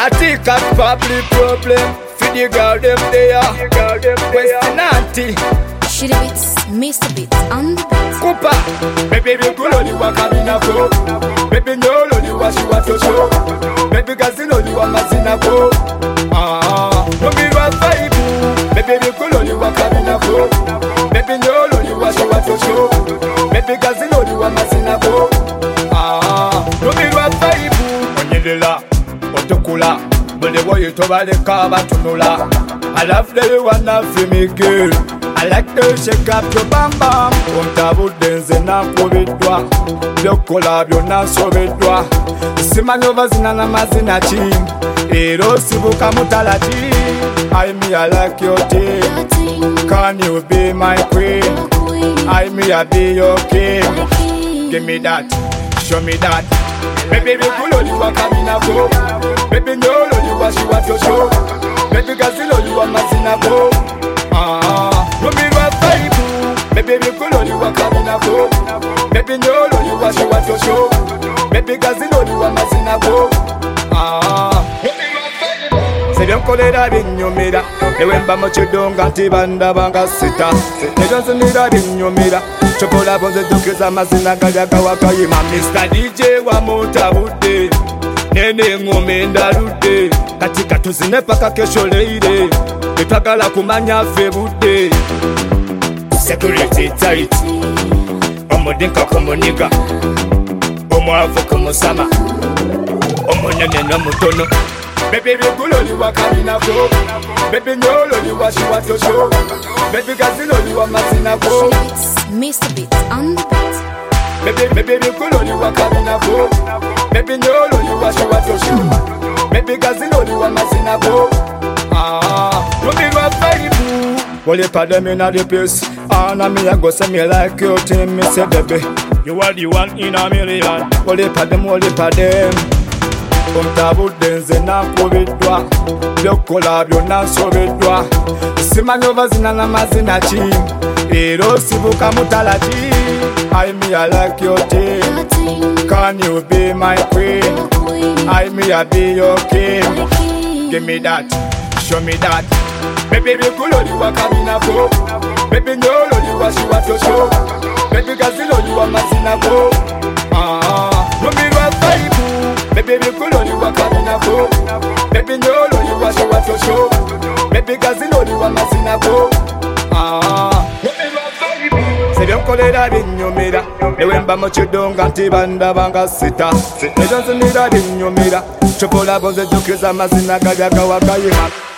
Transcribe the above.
I think I public problem. For the girl them there. West Nanti. Shitty Beats, Mr. Beats, on the beat. Kupa. Baby, we could only walk up in a go. Baby, no, only what you want to show. Baby, Gazin only want Mazina go. No be one five. Baby, we could only walk up in a go. Baby, no, only what you want to show. Baby, Gazin only want Mazina go. No be one five. Onyedela, Otokula. But the boy you told the car to Nola. I love the one of me girl. I like to shake up your bam bam. On tabu denze na kubidwa. Yo kolabyo na sobedwa. Simanyo zina na mazina chi. Ero sibuka mutalachi. I like your team. Can you be my queen? I be your king. Give me that, show me that. Baby, we could only walk up in a go. Baby, no, only what you want to show. Baby, Gazil only want Mazina go. No be one five. Baby, we could only walk up in a go. Baby, no, only what you want to show. Baby, Gazil only want Mazina go. Se bien colera dinyo mira. Ewemba mochidonga tibanda banga sita. Nejonse mira dinyo mira. Chokola bonze dukiza mazina gaja kawaka yima. Mr. DJ wa mota bude. Nene ngome ndarude. Katika tuzine paka kesho leire. Betwagala kumanya febude. Security tight. Omodinka komuniga. Omwavu kumusama. Omonene no mutono. Baby, we could only walk up in a go. Baby, no, only what you want to show. Baby, Gazil only want Mazina go. Mr. Beats, on the beat. Baby, we could only walk up in a go. Baby, no, only what you want to show. Baby, Gazil only want Mazina go. No be one five. Only pardon me na the place. And I go say me like your team. Me say baby, you are the one in a million. Only pardon. Ontabu denze na kubidwa. Byokolabyo na sobedwa. Simanyo zina na mazina chi. Ero sibuka mutalachi. I like your team. Can you be my queen? I be your king. Give me that, show me that. Baby, we could only walk up in a go. Baby, no, only what you want to show. Baby, Gazil only want Mazina go. No be one five. Baby, we could only walk up in a go. Baby, no, only what you want to show. Baby, Gazil only want Mazina go. Se bien colera dinyo mira. Ewemba mochidonga tibanda banga sita. Nejonse mira dinyo mira. Chokola bonze dukiza mazina gaja kawaka yima.